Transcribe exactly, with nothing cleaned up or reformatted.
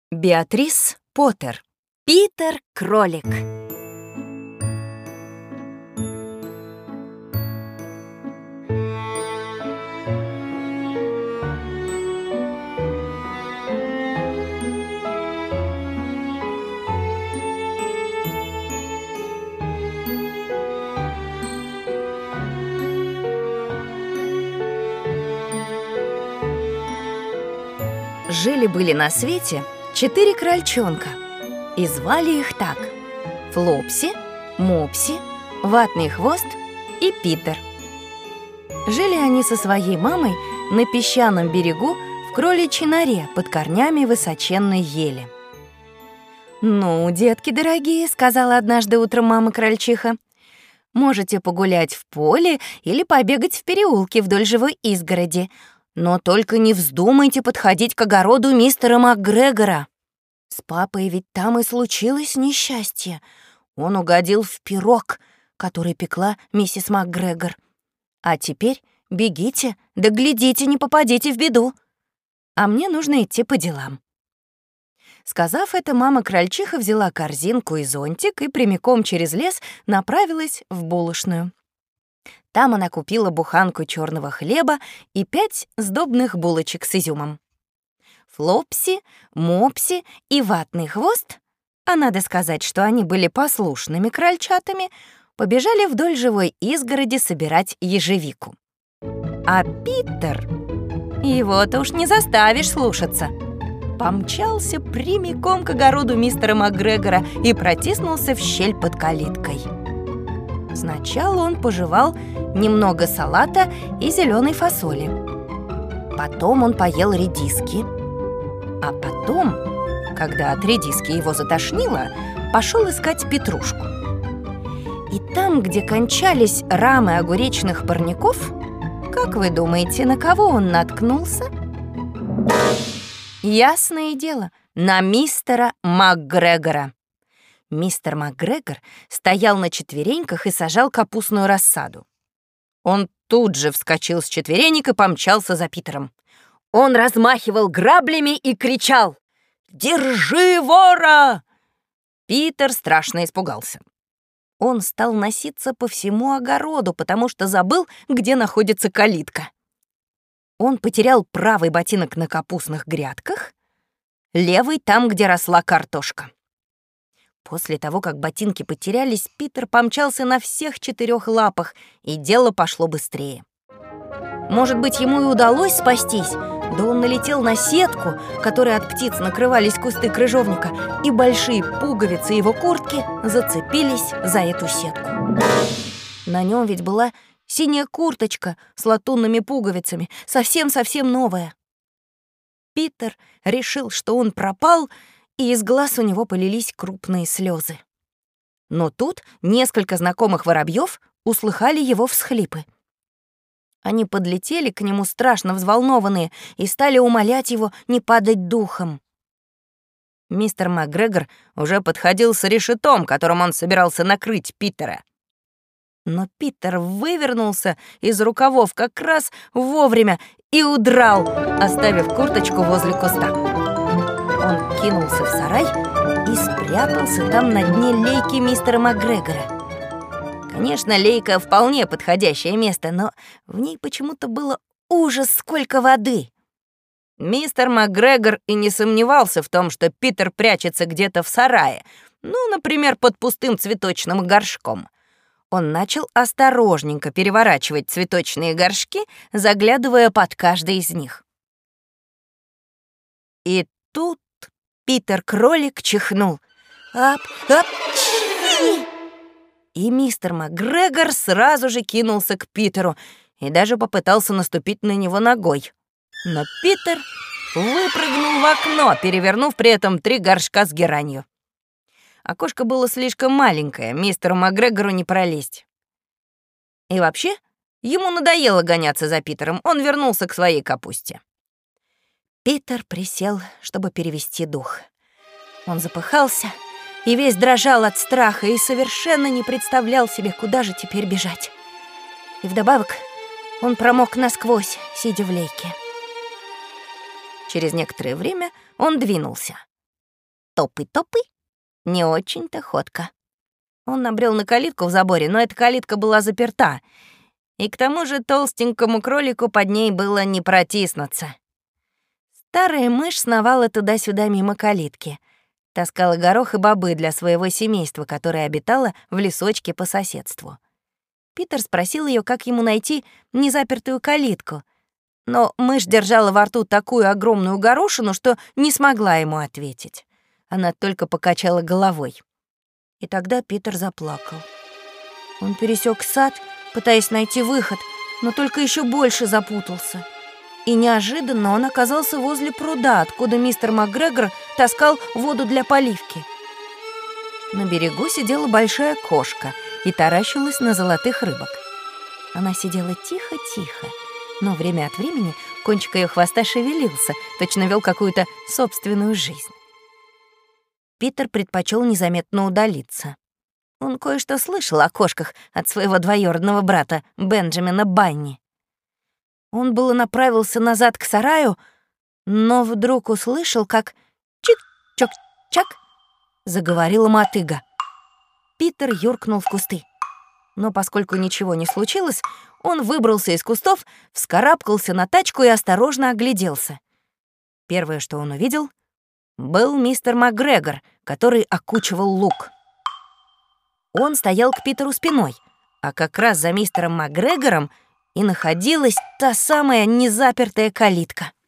Беатрис Поттер. Питер Кролик. Жили-были на свете четыре крольчонка, и звали их так: Флопси, Мопси, Ватный хвост и Питер. Жили они со своей мамой на песчаном берегу в кроличьей норе под корнями высоченной ели. «Ну, детки дорогие», — сказала однажды утром мама-крольчиха, «можете погулять в поле или побегать в переулке вдоль живой изгороди, но только не вздумайте подходить к огороду мистера МакГрегора. С папой ведь там и случилось несчастье. Он угодил в пирог, который пекла миссис МакГрегор. А теперь бегите, да глядите, не попадите в беду. А мне нужно идти по делам». Сказав это, мама-крольчиха взяла корзинку и зонтик и прямиком через лес направилась в булочную. Там она купила буханку черного хлеба и пять сдобных булочек с изюмом. Флопси, Мопси и Ватный хвост, а надо сказать, что они были послушными крольчатами, побежали вдоль живой изгороди собирать ежевику. А Питер, его-то уж не заставишь слушаться, помчался прямиком к огороду мистера МакГрегора и протиснулся в щель под калиткой. Сначала он пожевал немного салата и зеленой фасоли. Потом он поел редиски. А потом, когда от редиски его затошнило, пошел искать петрушку. И там, где кончались рамы огуречных парников, как вы думаете, на кого он наткнулся? Ясное дело, на мистера МакГрегора. Мистер МакГрегор стоял на четвереньках и сажал капустную рассаду. Он тут же вскочил с четверенек и помчался за Питером. Он размахивал граблями и кричал: «Держи вора!» Питер страшно испугался. Он стал носиться по всему огороду, потому что забыл, где находится калитка. Он потерял правый ботинок на капустных грядках, левый там, где росла картошка. После того, как ботинки потерялись, Питер помчался на всех четырех лапах, и дело пошло быстрее. Может быть, ему и удалось спастись, да он налетел на сетку, которой от птиц накрывались кусты крыжовника, и большие пуговицы его куртки зацепились за эту сетку. На нем ведь была синяя курточка с латунными пуговицами, совсем-совсем новая. Питер решил, что он пропал, и из глаз у него полились крупные слезы. Но тут несколько знакомых воробьев услыхали его всхлипы. Они подлетели к нему страшно взволнованные и стали умолять его не падать духом. Мистер МакГрегор уже подходил с решетом, которым он собирался накрыть Питера. Но Питер вывернулся из рукавов как раз вовремя и удрал, оставив курточку возле куста. Он кинулся в сарай и спрятался там на дне лейки мистера МакГрегора. Конечно, лейка вполне подходящее место, но в ней почему-то было ужас сколько воды. Мистер МакГрегор и не сомневался в том, что Питер прячется где-то в сарае, ну, например, под пустым цветочным горшком. Он начал осторожненько переворачивать цветочные горшки, заглядывая под каждый из них. И тут Питер Кролик чихнул. Ап, ап, чи! И мистер МакГрегор сразу же кинулся к Питеру и даже попытался наступить на него ногой. Но Питер выпрыгнул в окно, перевернув при этом три горшка с геранью. Окошко было слишком маленькое, мистеру МакГрегору не пролезть. И вообще, ему надоело гоняться за Питером, он вернулся к своей капусте. Питер присел, чтобы перевести дух. Он запыхался и весь дрожал от страха и совершенно не представлял себе, куда же теперь бежать. И вдобавок он промок насквозь, сидя в лейке. Через некоторое время он двинулся. топы-топы, не очень-то ходко. Он набрел на калитку в заборе, но эта калитка была заперта, и к тому же толстенькому кролику под ней было не протиснуться. Старая мышь сновала туда-сюда мимо калитки, таскала горох и бобы для своего семейства, которое обитало в лесочке по соседству. Питер спросил ее, как ему найти незапертую калитку, но мышь держала во рту такую огромную горошину, что не смогла ему ответить. Она только покачала головой. И тогда Питер заплакал. Он пересек сад, пытаясь найти выход, но только еще больше запутался. И неожиданно он оказался возле пруда, откуда мистер МакГрегор таскал воду для поливки. На берегу сидела большая кошка и таращилась на золотых рыбок. Она сидела тихо-тихо, но время от времени кончик ее хвоста шевелился, точно вел какую-то собственную жизнь. Питер предпочел незаметно удалиться. Он кое-что слышал о кошках от своего двоюродного брата Бенджамина Банни. Он было направился назад к сараю, но вдруг услышал, как чик-чок-чак заговорила мотыга. Питер юркнул в кусты. Но поскольку ничего не случилось, он выбрался из кустов, вскарабкался на тачку и осторожно огляделся. Первое, что он увидел, был мистер МакГрегор, который окучивал лук. Он стоял к Питеру спиной, а как раз за мистером МакГрегором и находилась та самая незапертая калитка.